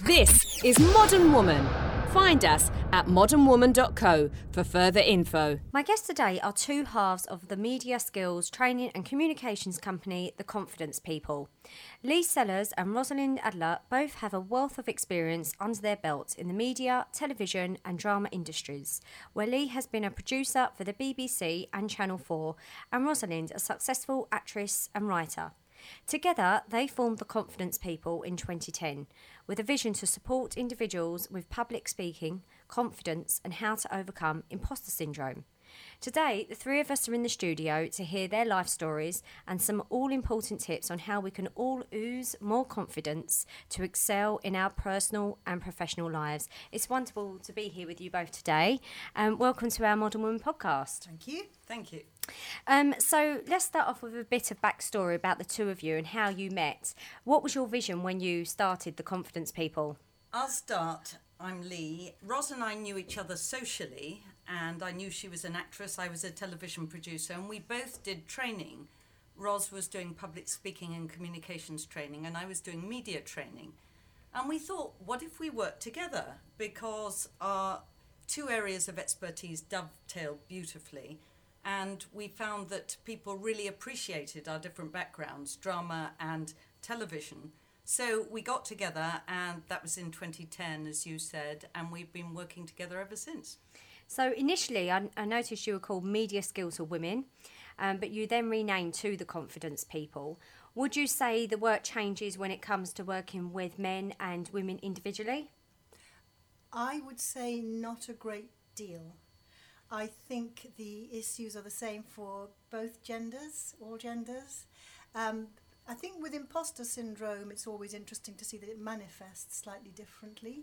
This is Modern Woman. Find us at modernwoman.co for further info. My guests today are two halves of the media skills training and communications company, The Confidence People. Lee Sellers and Rosalind Adler both have a wealth of experience under their belts in the media, television and drama industries, where Lee has been a producer for the BBC and Channel 4, and Rosalind a successful actress and writer. Together, they formed The Confidence People in 2010, with a vision to support individuals with public speaking, confidence, and how to overcome imposter syndrome. Today, the three of us are in the studio to hear their life stories and some all-important tips on how we can all ooze more confidence to excel in our personal and professional lives. It's wonderful to be here with you both today. Welcome to our Modern Woman podcast. Thank you. Thank you. So let's start off with a bit of backstory about the two of you and how you met. What was your vision when you started The Confidence People? I'll start. I'm Lee. Ros and I knew each other socially, and I knew she was an actress. I was a television producer, and we both did training. Ros was doing public speaking and communications training, and I was doing media training. And we thought, what if we worked together? Because our two areas of expertise dovetailed beautifully. And we found that people really appreciated our different backgrounds, drama and television. So we got together, and that was in 2010, as you said, and we've been working together ever since. So initially, I noticed you were called Media Skills for Women, but you then renamed to The Confidence People. Would you say the work changes when it comes to working with men and women individually? I would say not a great deal. I think the issues are the same for both genders, all genders. I think with imposter syndrome, it's always interesting to see that it manifests slightly differently.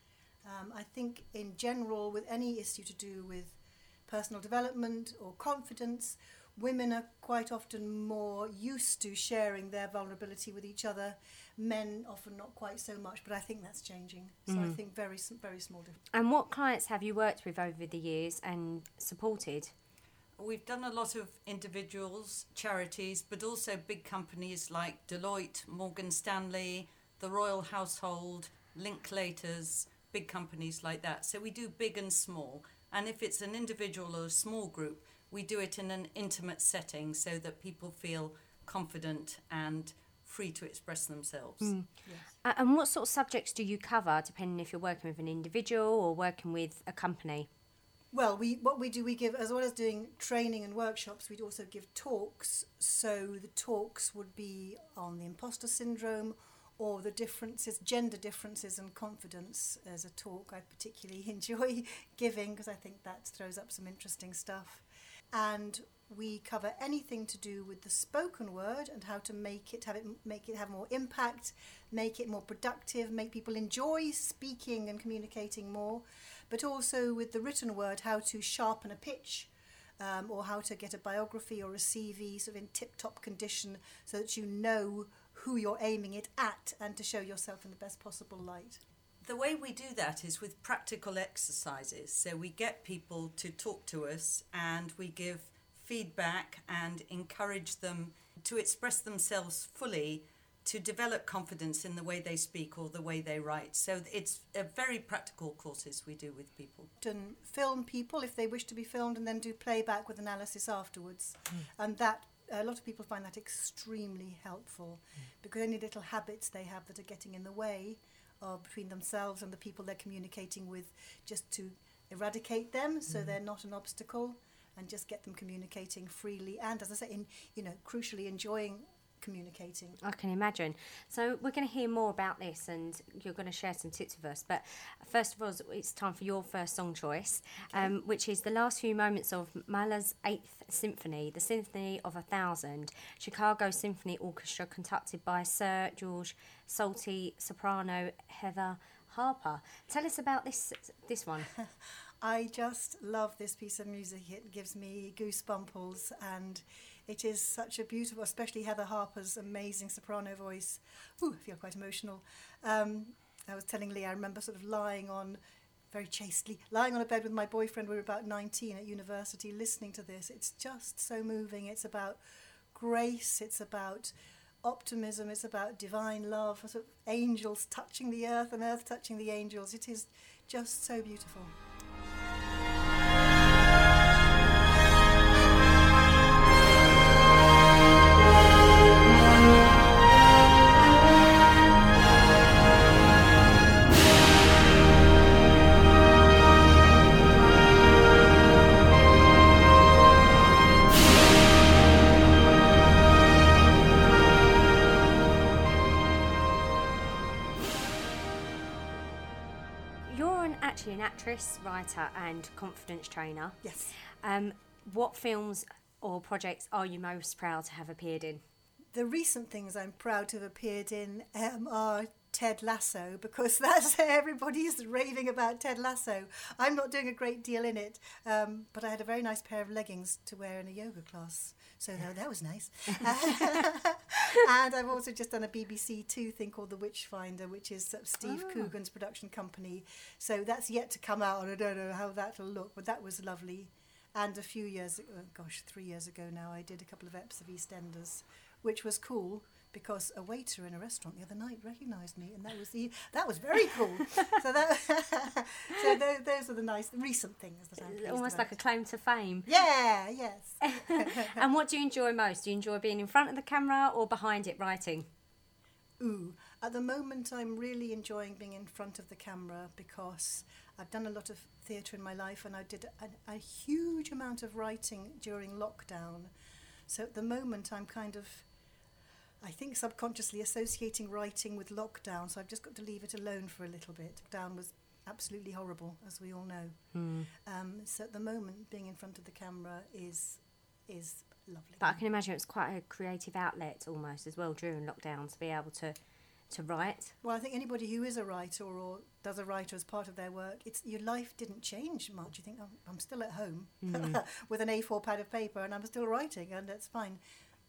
I think in general, with any issue to do with personal development or confidence, women are quite often more used to sharing their vulnerability with each other. Men often not quite so much, but I think that's changing. So I think very small difference. And what clients have you worked with over the years and supported? We've done a lot of individuals, charities, but also big companies like Deloitte, Morgan Stanley, the Royal Household, Linklaters, big companies like that. So we do big and small. And if it's an individual or a small group, we do it in an intimate setting so that people feel confident and free to express themselves. Yes. And what sort of subjects do you cover, depending if you're working with an individual or working with a company? Well, we give, as well as doing training and workshops, we'd also give talks. So the talks would be on the imposter syndrome or the differences, gender differences and confidence as a talk I particularly enjoy giving because I think that throws up some interesting stuff. And we cover anything to do with the spoken word and how to make it have more impact, make it more productive, make people enjoy speaking and communicating more, but also with the written word, how to sharpen a pitch, or how to get a biography or a CV sort of in tip-top condition so that you know who you're aiming it at and to show yourself in the best possible light. The way we do that is with practical exercises. So we get people to talk to us and we give feedback and encourage them to express themselves fully, to develop confidence in the way they speak or the way they write. So it's a very practical courses we do with people. And film people if they wish to be filmed and then do playback with analysis afterwards. And that a lot of people find that extremely helpful because any little habits they have that are getting in the way of between themselves and the people they're communicating with, just to eradicate them so they're not an obstacle and just get them communicating freely and, as I say, crucially enjoying communicating. I can imagine. So we're going to hear more about this and you're going to share some tips with us. But first of all, it's time for your first song choice, which is the last few moments of Mahler's 8th Symphony, the Symphony of 1000, Chicago Symphony Orchestra, conducted by Sir George Solti, soprano Heather Harper. Tell us about this one. I just love this piece of music. It gives me goosebumples and it is such a beautiful, especially Heather Harper's amazing soprano voice. Ooh, I feel quite emotional. I was telling Lee, I remember sort of lying on a bed with my boyfriend. We were about 19 at university listening to this. It's just so moving. It's about grace. It's about optimism, it's about divine love, sort of angels touching the earth and earth touching the angels. It is just so beautiful. Actually an actress, writer and confidence trainer. Yes. What films or projects are you most proud to have appeared in? The recent things I'm proud to have appeared in are Ted Lasso, because that's everybody's raving about Ted Lasso. I'm not doing a great deal in it, but I had a very nice pair of leggings to wear in a yoga class, so that was nice. And I've also just done a BBC Two thing called The Witchfinder, which is Steve Coogan's production company. So that's yet to come out, and I don't know how that'll look, but that was lovely. And a few years, 3 years ago now, I did a couple of eps of EastEnders, which was cool, because a waiter in a restaurant the other night recognised me, and that was very cool. So those are the nice recent things that I'm pleased almost about. like a claim to fame. Yeah, yes. And what do you enjoy most? Do you enjoy being in front of the camera or behind it writing? At the moment I'm really enjoying being in front of the camera, because I've done a lot of theatre in my life, and I did a huge amount of writing during lockdown. So at the moment I'm kind of, I think, subconsciously associating writing with lockdown, so I've just got to leave it alone for a little bit. Lockdown was absolutely horrible, as we all know. So at the moment, being in front of the camera is lovely. But I can imagine it's quite a creative outlet almost as well during lockdown to be able to write. Well, I think anybody who is a writer or does a writer as part of their work, your life didn't change much. You think, oh, I'm still at home with an A4 pad of paper and I'm still writing, and that's fine.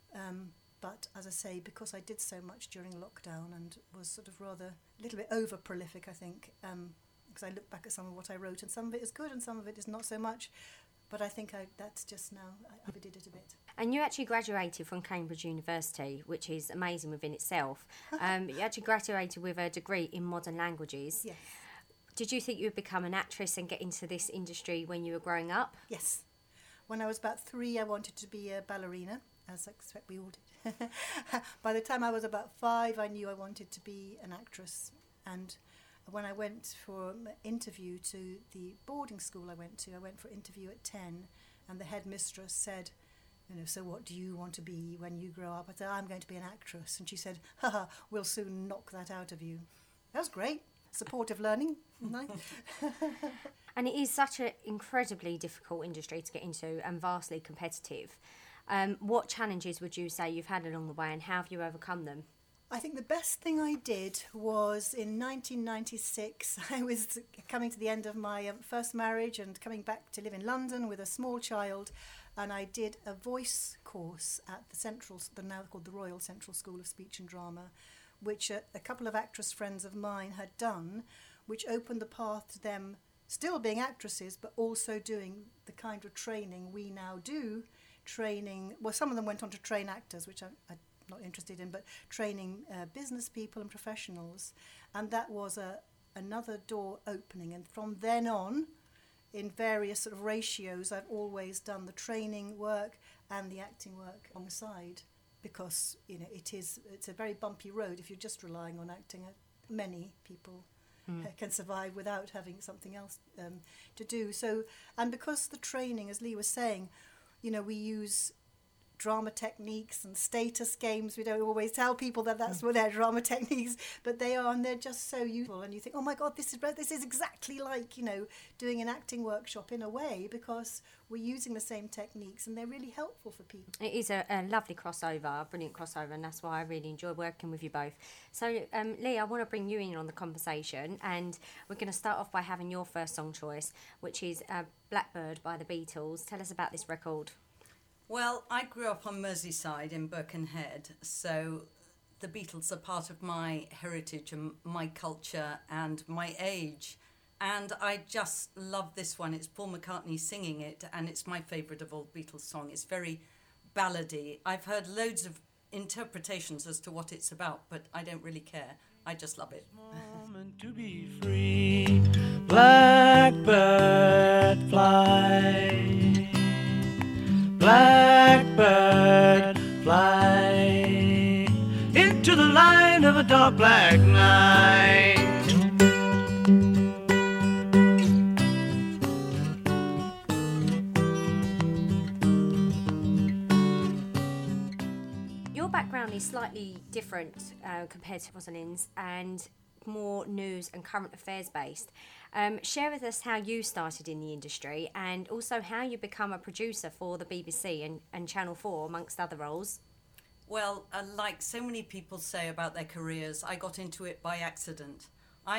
But as I say, because I did so much during lockdown and was sort of rather a little bit over prolific, I think, because I look back at some of what I wrote, and some of it is good and some of it is not so much. But I think that's just now, I overdid it a bit. And you actually graduated from Cambridge University, which is amazing within itself. You actually graduated with a degree in modern languages. Yes. Did you think you would become an actress and get into this industry when you were growing up? Yes. When I was about 3, I wanted to be a ballerina, as I expect we all did. By the time I was about 5, I knew I wanted to be an actress. And when I went for an interview to the boarding school I went for an interview at 10, and the headmistress said, so what do you want to be when you grow up? I said, I'm going to be an actress. And she said, we'll soon knock that out of you. That was great. Supportive learning. Nice. And it is such an incredibly difficult industry to get into and vastly competitive. What challenges would you say you've had along the way, and how have you overcome them? I think the best thing I did was in 1996. I was coming to the end of my first marriage and coming back to live in London with a small child, and I did a voice course at the now called the Royal Central School of Speech and Drama, which a couple of actress friends of mine had done, which opened the path to them still being actresses, but also doing the kind of training we now do. Some of them went on to train actors, which I'm not interested in, but training business people and professionals. And that was another door opening. And from then on, in various sort of ratios, I've always done the training work and the acting work on the side, because it's a very bumpy road if you're just relying on acting. Many people can survive without having something else to do. So, and because the training, as Lee was saying, we use drama techniques and status games. We don't always tell people that's what they're drama techniques, but they are, and they're just so useful. And you think, oh my God, this is exactly like doing an acting workshop in a way, because we're using the same techniques and they're really helpful for people. It is a lovely crossover, a brilliant crossover, and that's why I really enjoy working with you both. So Lee, I want to bring you in on the conversation, and we're going to start off by having your first song choice, which is Blackbird by the Beatles. Tell us about this record. Well, I grew up on Merseyside in Birkenhead, so the Beatles are part of my heritage and my culture and my age. And I just love this one. It's Paul McCartney singing it, and it's my favourite of all Beatles song. It's very ballady. I've heard loads of interpretations as to what it's about, but I don't really care. I just love it. Moment to be free, blackbird fly, blackbird fly, into the light of a dark black night. Your background is slightly different compared to Rosalind's, and more news and current affairs based. Share with us how you started in the industry, and also how you become a producer for the BBC and Channel 4, amongst other roles. Well, like so many people say about their careers, I got into it by accident.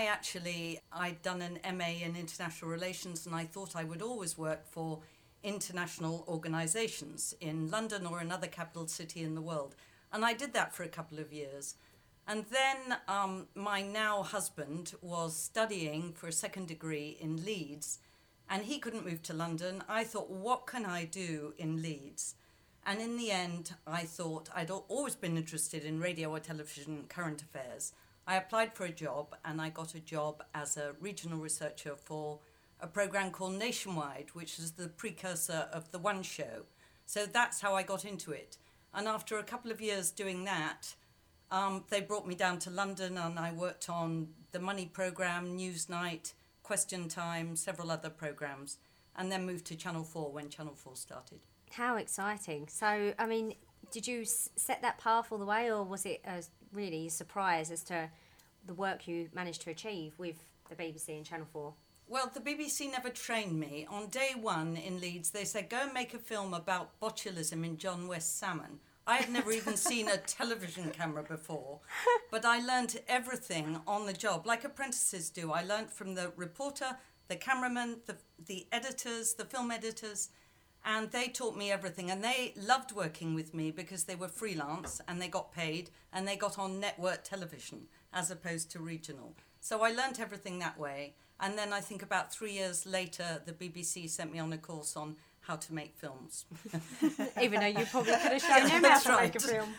I'd done an MA in international relations, and I thought I would always work for international organisations in London or another capital city in the world. And I did that for a couple of years. And then my now husband was studying for a second degree in Leeds, and he couldn't move to London. I thought, what can I do in Leeds? And in the end, I thought I'd always been interested in radio or television current affairs. I applied for a job, and I got a job as a regional researcher for a programme called Nationwide, which is the precursor of The One Show. So that's how I got into it. And after a couple of years doing that, they brought me down to London, and I worked on the Money programme, Newsnight, Question Time, several other programmes, and then moved to Channel 4 when Channel 4 started. How exciting. So, I mean, did you set that path all the way, or was it really a surprise as to the work you managed to achieve with the BBC and Channel 4? Well, the BBC never trained me. On day one in Leeds, they said, go and make a film about botulism in John West salmon. I had never even seen a television camera before, but I learned everything on the job, like apprentices do. I learned from the reporter, the cameraman, the editors, the film editors, and they taught me everything. And they loved working with me because they were freelance and they got paid and they got on network television as opposed to regional. So I learned everything that way. And then I think about 3 years later, the BBC sent me on a course on how to make films. Even though you probably could have shown them how That's to right. make a film.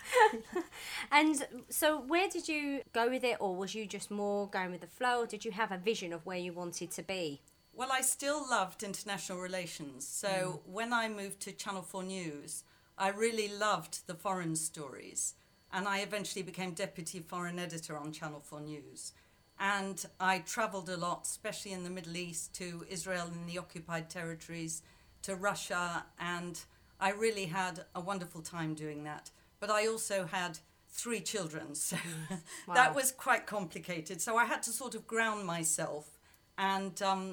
And so where did you go with it, or was you just more going with the flow, or did you have a vision of where you wanted to be? Well, I still loved international relations. So when I moved to Channel 4 News, I really loved the foreign stories. And I eventually became deputy foreign editor on Channel 4 News. And I travelled a lot, especially in the Middle East, to Israel and the occupied territories, to Russia, and I really had a wonderful time doing that. But I also had 3 children, so Wow. that was quite complicated. So I had to sort of ground myself and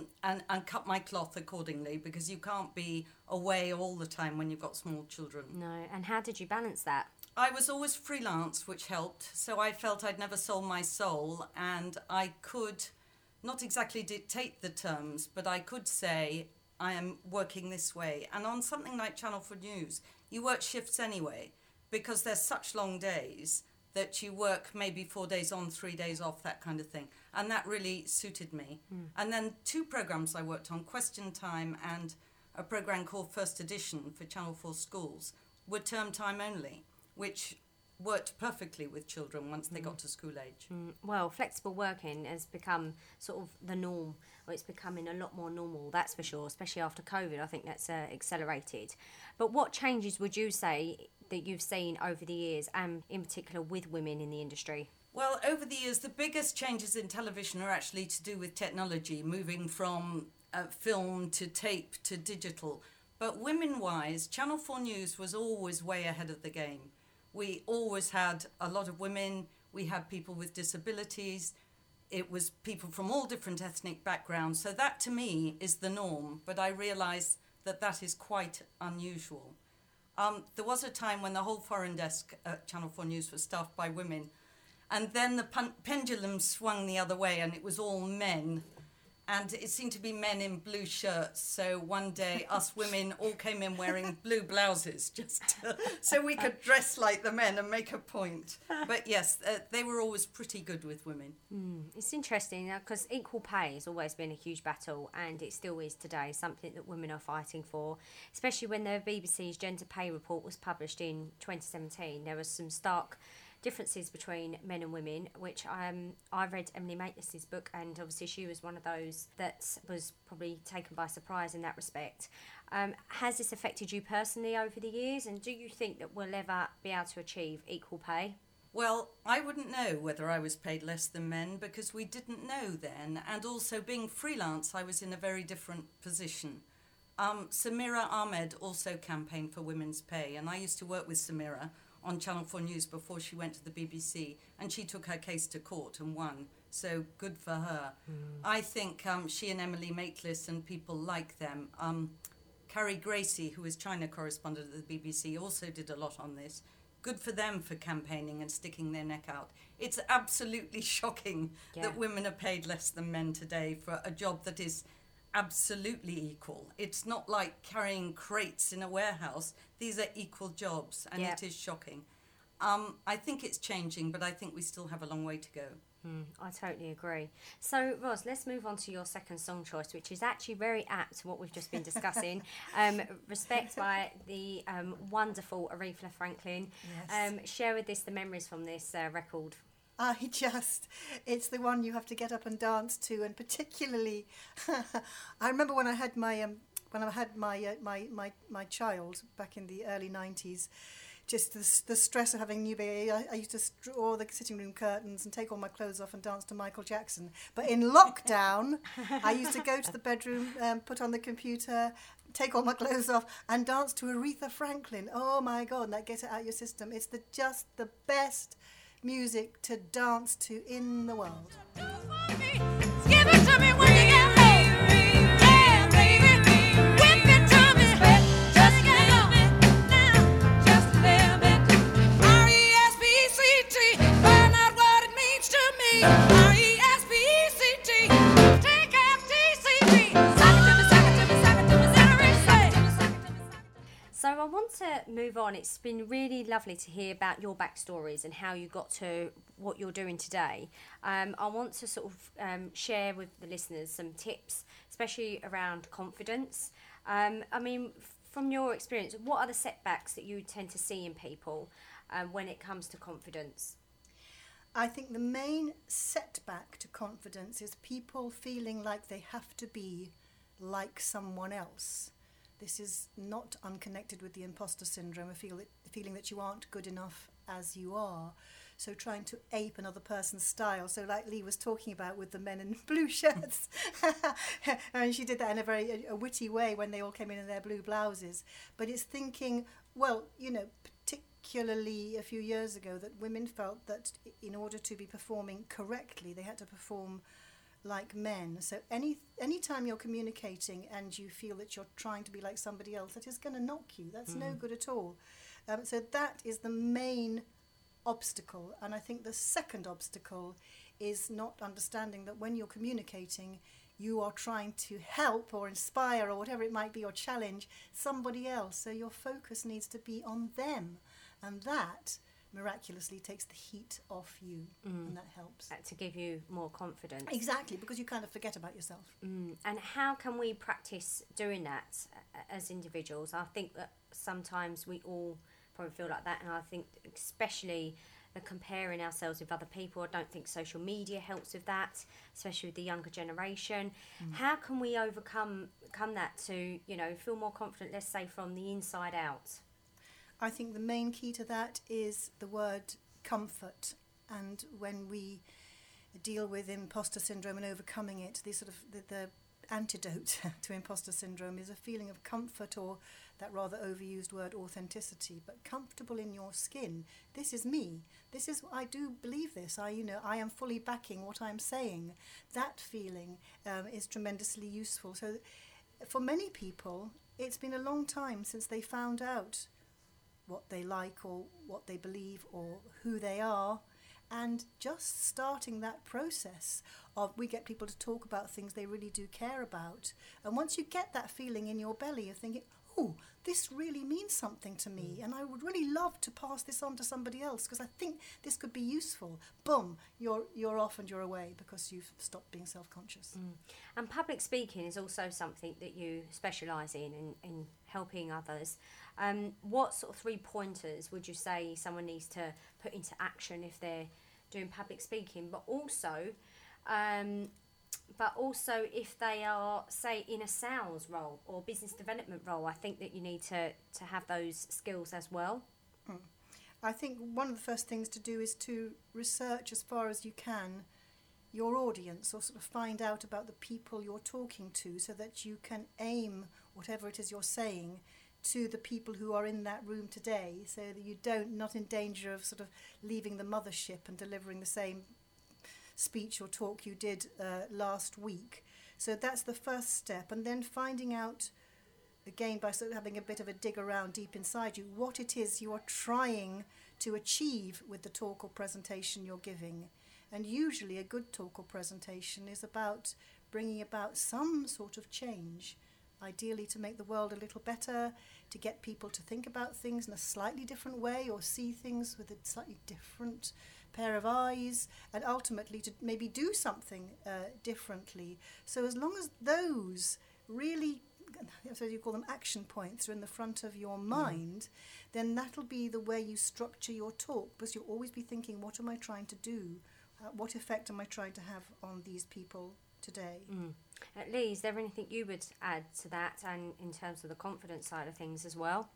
cut my cloth accordingly, because you can't be away all the time when you've got small children. No, and how did you balance that? I was always freelance, which helped, so I felt I'd never sold my soul, and I could not exactly dictate the terms, but I could say, I am working this way. And on something like Channel 4 News, you work shifts anyway, because there's such long days that you work maybe 4 days on, 3 days off, that kind of thing. And that really suited me. And then 2 programmes I worked on, Question Time and a programme called First Edition for Channel 4 schools, were term time only, which worked perfectly with children once they got to school age. Well, flexible working has become sort of the norm, or it's becoming a lot more normal, that's for sure, especially after COVID. I think that's accelerated. But what changes would you say that you've seen over the years, and in particular with women in the industry? Well, over the years, the biggest changes in television are actually to do with technology, moving from film to tape to digital. But women-wise, Channel 4 News was always way ahead of the game. We always had a lot of women. We had people with disabilities. It was people from all different ethnic backgrounds. So that, to me, is the norm. But I realise that that is quite unusual. There was a time when the whole foreign desk at Channel 4 News was staffed by women. And then the pendulum swung the other way, and it was all men. And it seemed to be men in blue shirts. So one day, us women all came in wearing blue blouses so we could dress like the men and make a point. But yes, they were always pretty good with women. It's interesting because equal pay has always been a huge battle, and it still is today, something that women are fighting for, especially when the BBC's Gender Pay Report was published in 2017. There was some stark differences between men and women, which I read Emily Maitlis's book, and obviously she was one of those that was probably taken by surprise in that respect. Has this affected you personally over the years, and do you think that we'll ever be able to achieve equal pay? Well, I wouldn't know whether I was paid less than men because we didn't know then, and also being freelance I was in a very different position. Samira Ahmed also campaigned for women's pay, and I used to work with Samira on Channel 4 News before she went to the BBC, and she took her case to court and won, so good for her. I think she and Emily Maitlis and people like them, Carrie Gracie, who is China correspondent at the BBC, also did a lot on this. Good for them for campaigning and sticking their neck out. It's absolutely shocking that women are paid less than men today for a job that is absolutely equal. It's not like carrying crates in a warehouse. These are equal jobs, and it is shocking. I think it's changing, but I think we still have a long way to go. I totally agree. So, Ros, let's move on to your second song choice, which is actually very apt to what we've just been discussing. Respect by the wonderful Aretha Franklin. Yes. Share with us the memories from this record. It's the one you have to get up and dance to, and particularly, I remember when I had my my child back in the early 90s, just the stress of having a new baby. I used to draw the sitting room curtains and take all my clothes off and dance to Michael Jackson. But in lockdown, I used to go to the bedroom, put on the computer, take all my clothes off and dance to Aretha Franklin. Oh my God, and that gets it out of your system. It's just the best music to dance to in the world. Give it to me when you get home. Yeah, baby. Whip it to me. Just a little bit now. Just a little bit. R-E-S-P-E-C-T. Find out what it means to me. R-E-S-P-E-C-T. Take F-T-C-T. Sock it to me, sock it to me, sock it to me. So I want to move on. It's been really lovely to hear about your backstories and how you got to what you're doing today. I want to sort of share with the listeners some tips, especially around confidence. I mean, from your experience, what are the setbacks that you tend to see in people when it comes to confidence? I think the main setback to confidence is people feeling like they have to be like someone else. This is not unconnected with the imposter syndrome, a feeling that you aren't good enough as you are. So trying to ape another person's style. So like Lee was talking about with the men in blue shirts. And she did that in a very witty way when they all came in their blue blouses. But it's thinking, well, you know, particularly a few years ago, that women felt that in order to be performing correctly, they had to perform like men. So any time you're communicating and you feel that you're trying to be like somebody else, that is going to knock you. That's no good at all. So that is the main obstacle. And I think the second obstacle is not understanding that when you're communicating, you are trying to help or inspire or whatever it might be, or challenge somebody else. So your focus needs to be on them. And that miraculously takes the heat off you, and that helps. To give you more confidence. Exactly, because you kind of forget about yourself. And how can we practice doing that as individuals? I think that sometimes we all probably feel like that, and I think especially the comparing ourselves with other people, I don't think social media helps with that, especially with the younger generation. How can we overcome that to, you know, feel more confident, let's say from the inside out? I think the main key to that is the word comfort. And when we deal with imposter syndrome and overcoming it, the antidote to imposter syndrome is a feeling of comfort, or that rather overused word authenticity, but comfortable in your skin. This is me. I do believe this. I am fully backing what I'm saying. That feeling is tremendously useful. So for many people, it's been a long time since they found out what they like or what they believe or who they are, And just starting that process of, we get people to talk about things they really do care about. And once you get that feeling in your belly of thinking, oh, this really means something to me, and I would really love to pass this on to somebody else because I think this could be useful. Boom, you're off and you're away because you've stopped being self-conscious. And public speaking is also something that you specialise in helping others. What sort of 3 pointers would you say someone needs to put into action if they're doing public speaking, but also if they are, say, in a sales role or business development role? I think that you need to have those skills as well. I think one of the first things to do is to research as far as you can your audience, or sort of find out about the people you're talking to, so that you can aim whatever it is you're saying to the people who are in that room today, so that you not in danger of sort of leaving the mothership and delivering the same speech or talk you did last week. So that's the first step. And then finding out, again, by sort of having a bit of a dig around deep inside you, what it is you are trying to achieve with the talk or presentation you're giving. And usually a good talk or presentation is about bringing about some sort of change, ideally to make the world a little better, to get people to think about things in a slightly different way or see things with a slightly different pair of eyes, and ultimately to maybe do something differently. So as long as those really, so you call them action points, are in the front of your mind, then that'll be the way you structure your talk, because you'll always be thinking, what am I trying to do? What effect am I trying to have on these people today? Lee, is there anything you would add to that, and in terms of the confidence side of things as well?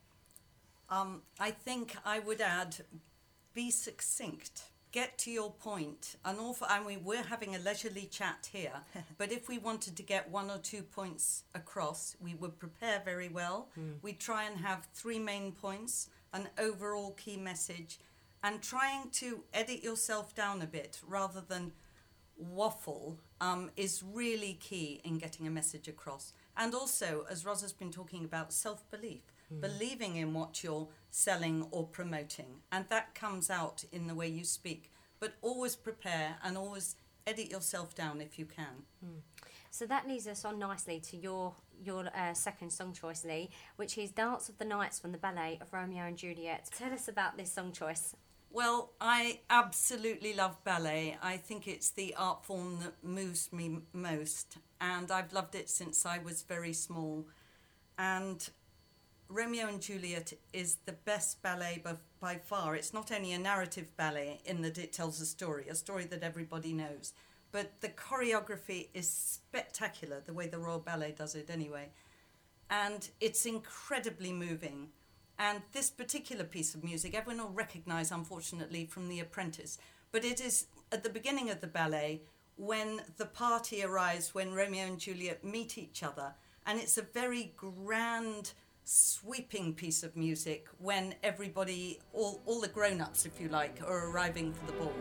I think I would add, be succinct. Get to your point. We're having a leisurely chat here, but if we wanted to get 1 or 2 points across, we would prepare very well. We'd try and have 3 main points, an overall key message, and trying to edit yourself down a bit rather than waffle is really key in getting a message across. And also, as Ros has been talking about, self-belief, believing in what you're selling or promoting. And that comes out in the way you speak. But always prepare and always edit yourself down if you can. So that leads us on nicely to your second song choice, Lee, which is Dance of the Nights from the ballet of Romeo and Juliet. Tell us about this song choice. Well, I absolutely love ballet. I think it's the art form that moves me most, and I've loved it since I was very small. And Romeo and Juliet is the best ballet by far. It's not only a narrative ballet in that it tells a story that everybody knows, but the choreography is spectacular, the way the Royal Ballet does it anyway. And it's incredibly moving. And this particular piece of music, everyone will recognise, unfortunately, from The Apprentice. But it is at the beginning of the ballet when the party arrives, when Romeo and Juliet meet each other. And it's a very grand, sweeping piece of music when everybody, all the grown-ups, if you like, are arriving for the ball.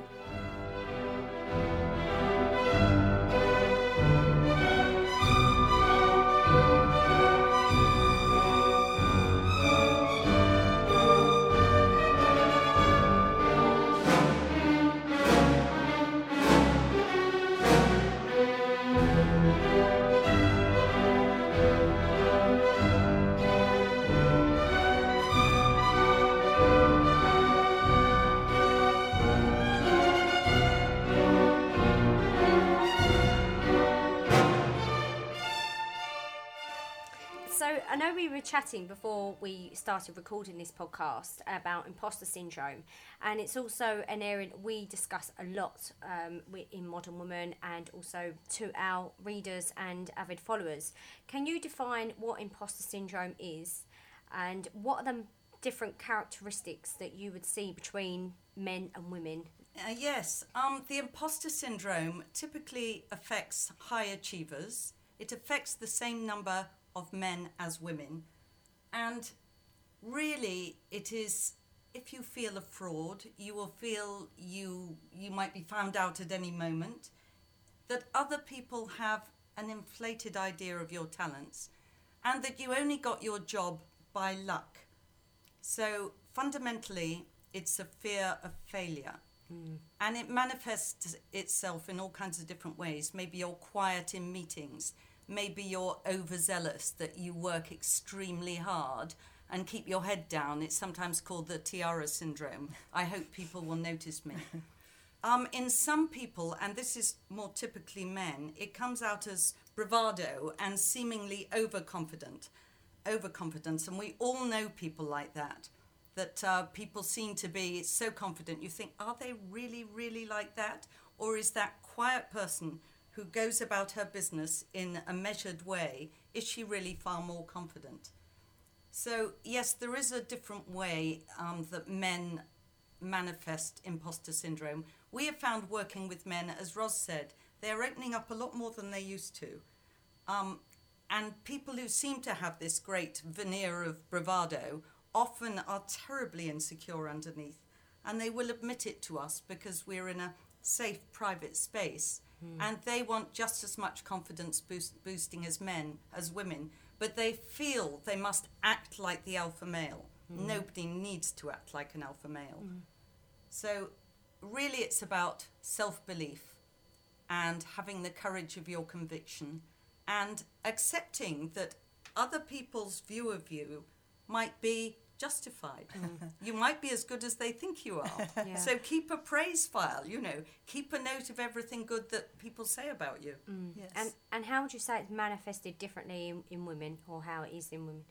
I know we were chatting before we started recording this podcast about imposter syndrome, and it's also an area we discuss a lot in Modern Woman and also to our readers and avid followers. Can you define what imposter syndrome is, and what are the different characteristics that you would see between men and women? Yes, the imposter syndrome typically affects high achievers. It affects the same number of men as women, and really it is, if you feel a fraud, you will feel you might be found out at any moment, that other people have an inflated idea of your talents, and that you only got your job by luck. So fundamentally it's a fear of failure. And it manifests itself in all kinds of different ways. Maybe you're quiet in meetings. Maybe you're overzealous, that you work extremely hard and keep your head down. It's sometimes called the tiara syndrome. I hope people will notice me. In some people, and this is more typically men, it comes out as bravado and seemingly overconfidence. And we all know people like that. That people seem to be so confident. You think, are they really, really like that? Or is that quiet person who goes about her business in a measured way, is she really far more confident? So, yes, there is a different way that men manifest imposter syndrome. We have found working with men, as Ros said, they're opening up a lot more than they used to. And people who seem to have this great veneer of bravado often are terribly insecure underneath, and they will admit it to us because we're in a safe private space, and they want just as much confidence boosting as women, but they feel they must act like the alpha male. Nobody needs to act like an alpha male. So really it's about self-belief and having the courage of your conviction and accepting that other people's view of you might be justified. You might be as good as they think you are. Yeah. So keep a praise file, keep a note of everything good that people say about you. Yes. And how would you say it's manifested differently in women, or how it is in women?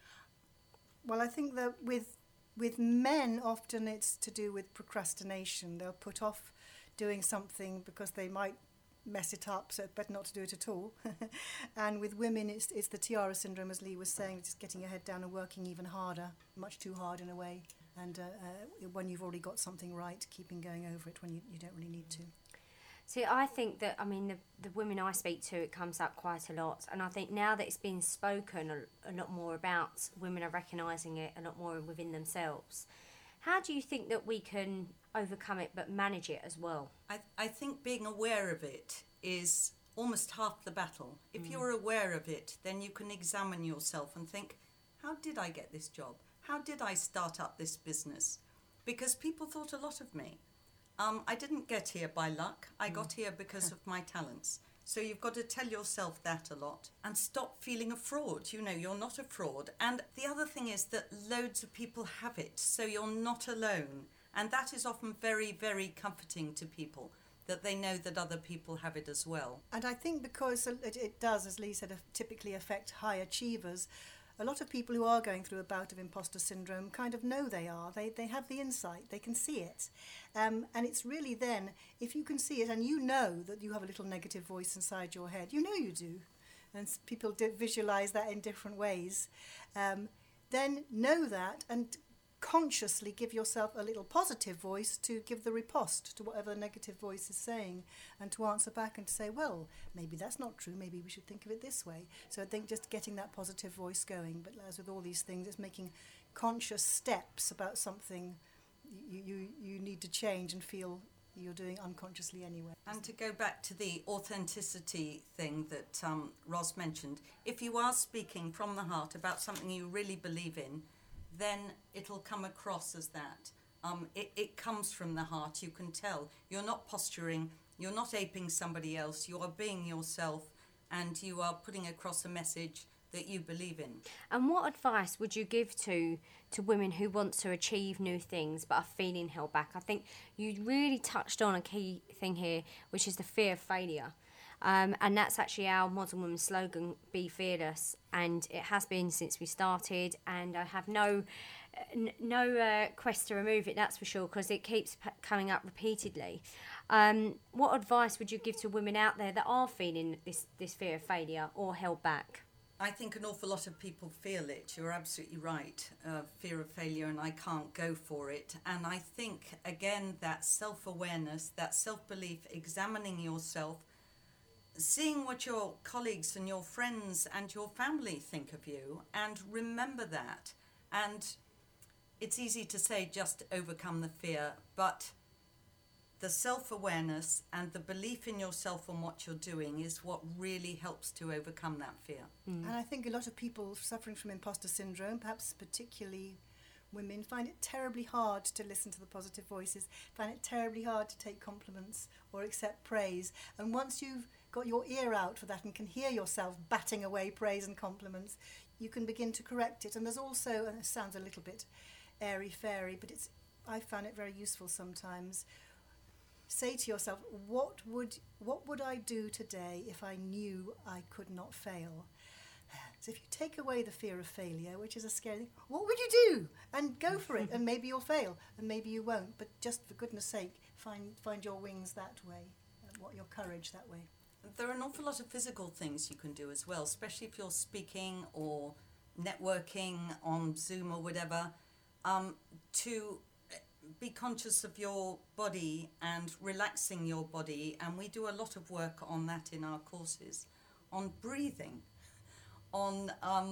Well, I think that with men, often it's to do with procrastination. They'll put off doing something because they might mess it up, so it's better not to do it at all. And with women, it's the tiara syndrome, as Lee was saying, just getting your head down and working even harder, much too hard in a way. And when you've already got something right, keeping going over it when you don't really need to. See, I think that, the women I speak to, it comes up quite a lot. And I think now that it's been spoken a lot more about, women are recognising it a lot more within themselves. How do you think that we can overcome it but manage it as well? I think being aware of it is almost half the battle. If you're aware of it, then you can examine yourself and think, how did I get this job? How did I start up this business? Because people thought a lot of me. I didn't get here by luck. I got here because of my talents. So you've got to tell yourself that a lot and stop feeling a fraud. You're not a fraud. And the other thing is that loads of people have it, so you're not alone. And that is often very, very comforting to people, that they know that other people have it as well. And I think because it does, as Lee said, typically affect high achievers, a lot of people who are going through a bout of imposter syndrome kind of know they are. They have the insight. They can see it. And it's really then, if you can see it and you know that you have a little negative voice inside your head, you know you do, and people visualise that in different ways, then know that and consciously give yourself a little positive voice to give the riposte to whatever the negative voice is saying, and to answer back and to say, well, maybe that's not true, maybe we should think of it this way. So I think just getting that positive voice going, but as with all these things, it's making conscious steps about something you need to change and feel you're doing unconsciously anyway. And to go back to the authenticity thing that Ros mentioned, if you are speaking from the heart about something you really believe in, then it'll come across as that. It comes from the heart, you can tell. You're not posturing, you're not aping somebody else, you are being yourself, and you are putting across a message that you believe in. And what advice would you give to women who want to achieve new things but are feeling held back? I think you really touched on a key thing here, which is the fear of failure. And that's actually our Modern Woman slogan, Be Fearless, and it has been since we started, and I have no quest to remove it, that's for sure, because it keeps coming up repeatedly. What advice would you give to women out there that are feeling this fear of failure or held back? I think an awful lot of people feel it. You're absolutely right. Fear of failure, and I can't go for it. And I think, again, that self-awareness, that self-belief, examining yourself, seeing what your colleagues and your friends and your family think of you, and remember that. And it's easy to say just overcome the fear, but the self-awareness and the belief in yourself and what you're doing is what really helps to overcome that fear. And I think a lot of people suffering from imposter syndrome, perhaps particularly women find it terribly hard to listen to the positive voices, find it terribly hard to take compliments or accept praise. And once you've got your ear out for that and can hear yourself batting away praise and compliments, you can begin to correct it. And there's also, and it sounds a little bit airy-fairy, but I found it very useful sometimes. Say to yourself, what would I do today if I knew I could not fail? So if you take away the fear of failure, which is a scary thing, what would you do? And go for it, and maybe you'll fail, and maybe you won't. But just for goodness sake, find your wings that way, your courage that way. There are an awful lot of physical things you can do as well, especially if you're speaking or networking on Zoom or whatever, to be conscious of your body and relaxing your body. And we do a lot of work on that in our courses, on breathing, on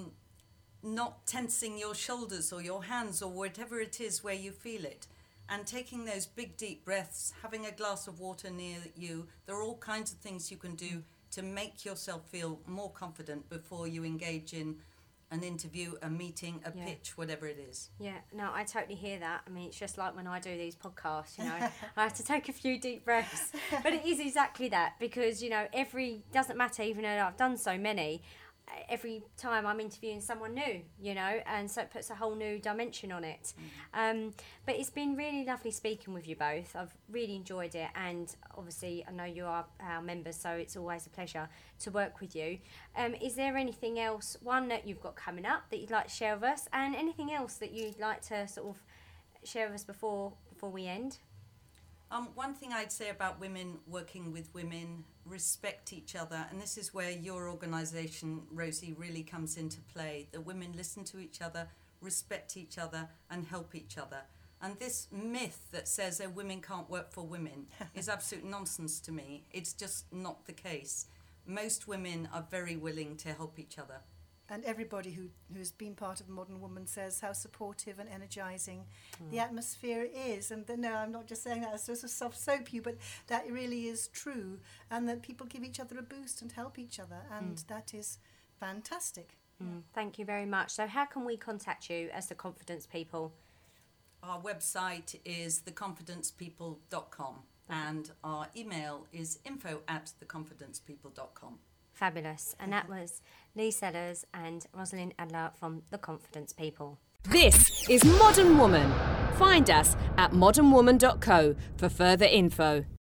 not tensing your shoulders or your hands or whatever it is where you feel it, and taking those big deep breaths, having a glass of water near you. There are all kinds of things you can do to make yourself feel more confident before you engage in an interview, a meeting, a pitch, whatever it is. Yeah, no, I totally hear that. I mean, it's just like when I do these podcasts, you know, I have to take a few deep breaths. But it is exactly that, because, you know, doesn't matter, even though I've done so many, every time I'm interviewing someone new, you know, and so it puts a whole new dimension on it. But it's been really lovely speaking with you both. I've really enjoyed it, and obviously I know you are our members, so it's always a pleasure to work with you. Is there anything else, one that you've got coming up that you'd like to share with us, and anything else that you'd like to sort of share with us before we end? One thing I'd say about women working with women, respect each other, and this is where your organisation, Rosie, really comes into play. The women listen to each other, respect each other, and help each other. And this myth that says women can't work for women is absolute nonsense to me. It's just not the case. Most women are very willing to help each other. And everybody who's been part of Modern Woman says how supportive and energising the atmosphere is. And no, I'm not just saying that as just a soft soap you, but that really is true. And that people give each other a boost and help each other. And that is fantastic. Thank you very much. So how can we contact you as the Confidence People? Our website is theconfidencepeople.com and our email is info@theconfidencepeople.com. Fabulous. And that was Lee Sellers and Rosalind Adler from The Confidence People. This is Modern Woman. Find us at modernwoman.co for further info.